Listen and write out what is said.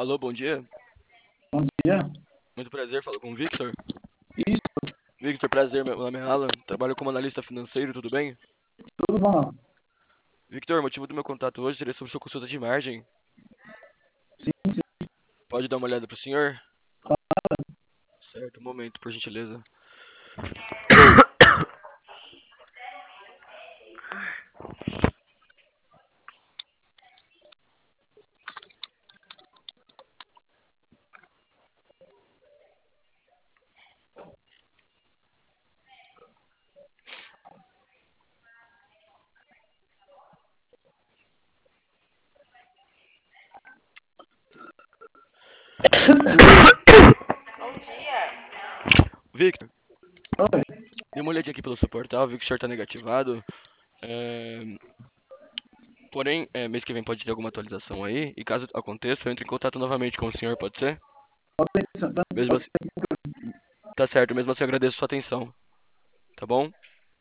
Alô, bom dia. Bom dia. Muito prazer, falo com o Victor. Isso, Victor, prazer, meu nome é Alan. Trabalho como analista financeiro, tudo bem? tudo bom? Victor, o motivo do meu contato hoje seria sobre sua consulta de margem. Sim, sim. Pode dar uma olhada pro senhor? Certo, um momento, por gentileza. Victor, Oi. dei uma olhadinha aqui pelo seu portal, vi que o senhor tá negativado. Porém, mês que vem pode ter alguma atualização aí, e caso aconteça, eu entro em contato novamente com o senhor, pode ser? Pode ser, Mesmo assim, tá certo, mesmo assim eu agradeço sua atenção, tá bom?